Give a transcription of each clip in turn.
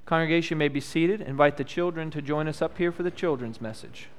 Congregation may be seated. Invite the children to join us up here for the children's message.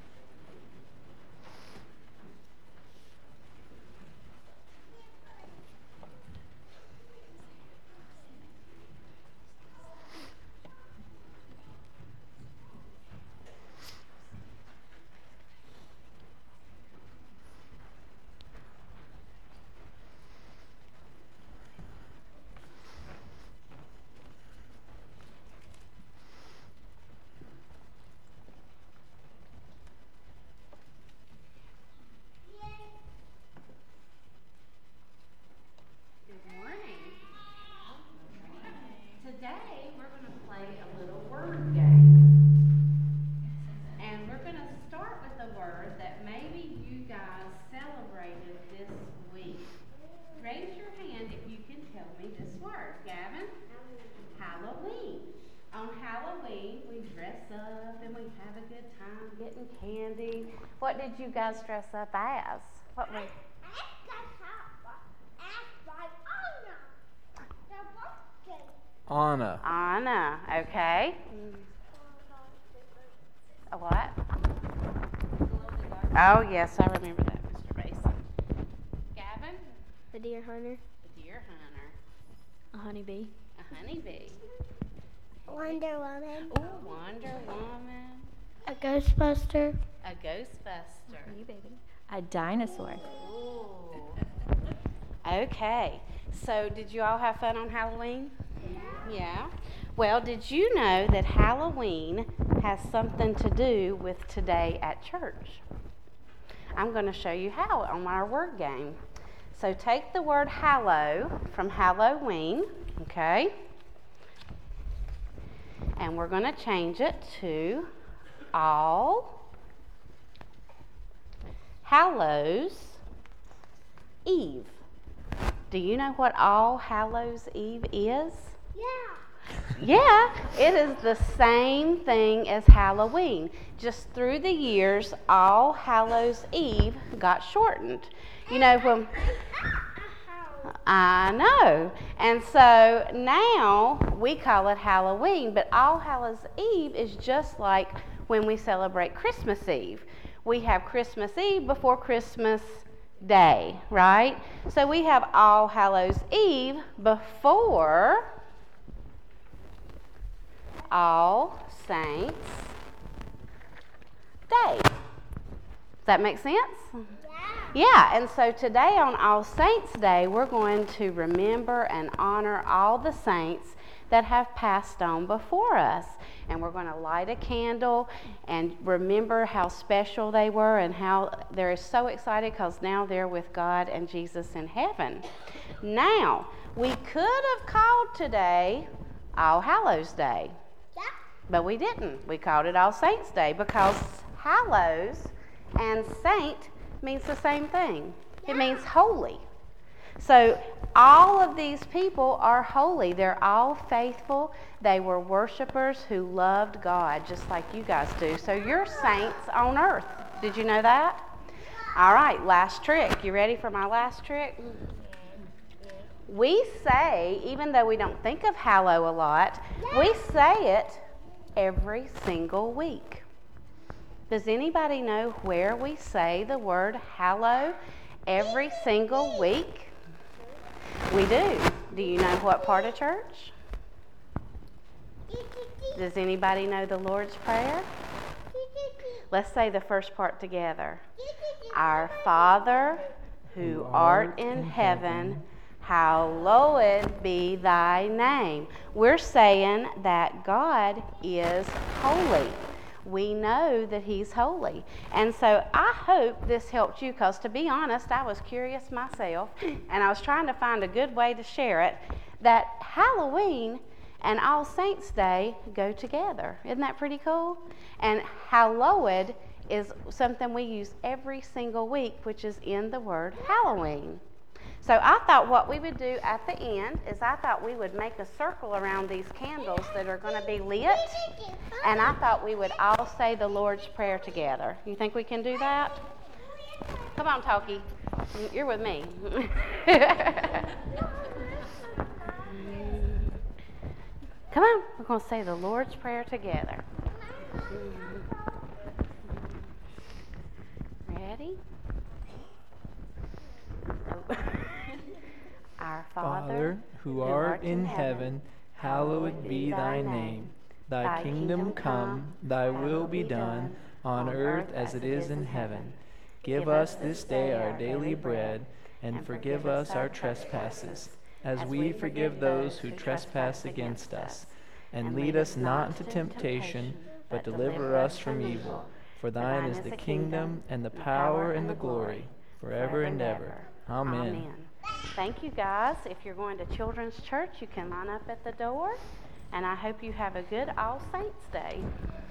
Candy. What did you guys dress up as? What was? Anna. Anna, okay. A what? Oh, yes, I remember that, Mr. Mason. Gavin? A deer hunter. A deer hunter. A honeybee. A honeybee. Wonder Woman. Ooh, Wonder Woman. A Ghostbuster. A Ghostbuster. You baby. A dinosaur. Ooh. Okay. So, did you all have fun on Halloween? Yeah. Well, did you know that Halloween has something to do with today at church? I'm going to show you how on our word game. So, take the word hallow from Halloween, okay? And we're going to change it to All Hallows Eve. Do you know what All Hallows Eve is? Yeah, it is the same thing as Halloween. Just through the years, All Hallows Eve got shortened. You know, when I know. And so now we call it Halloween, but All Hallows Eve is just like when we celebrate Christmas Eve. We have Christmas Eve before Christmas Day, right? So we have All Hallows Eve before All Saints Day. Does that make sense? Yeah, and so today on All Saints Day, we're going to remember and honor all the saints that have passed on before us. And we're going to light a candle and remember how special they were and how they're so excited because now they're with God and Jesus in heaven. Now, we could have called today All Hallows Day, but we didn't. We called it All Saints Day because hallows and saint means the same thing. It means holy. So all of these people are holy. They're all faithful. They were worshipers who loved God just like you guys do. So you're saints on earth. Did you know that? All right, last trick. You ready for my last trick? We say, even though we don't think of hallow a lot, we say it every single week. Does anybody know where we say the word hallow every single week? We do. Do you know what part of church? Does anybody know the Lord's Prayer? Let's say the first part together. Our Father, who art in heaven, hallowed be thy name. We're saying that God is holy. We know that he's holy. And so I hope this helped you because, to be honest, I was curious myself and I was trying to find a good way to share it, that Halloween and All Saints Day go together. Isn't that pretty cool? And hallowed is something we use every single week, which is in the word Halloween. So I thought what we would do at the end is I thought we would make a circle around these candles that are going to be lit, and I thought we would all say the Lord's Prayer together. You think we can do that? Come on, Talkie. You're with me. Come on, we're going to say the Lord's Prayer together. Ready? Oh. Our Father, who art in heaven, hallowed be thy name. Thy kingdom come, thy will be done, on earth as it is in heaven. Give us this day our daily bread, and forgive us our trespasses, as we forgive those who trespass against us. And lead us not into temptation, but deliver us from evil. For thine is the kingdom, and the power, and the glory, forever and ever. Amen. Thank you, guys. If you're going to Children's Church, you can line up at the door. And I hope you have a good All Saints Day.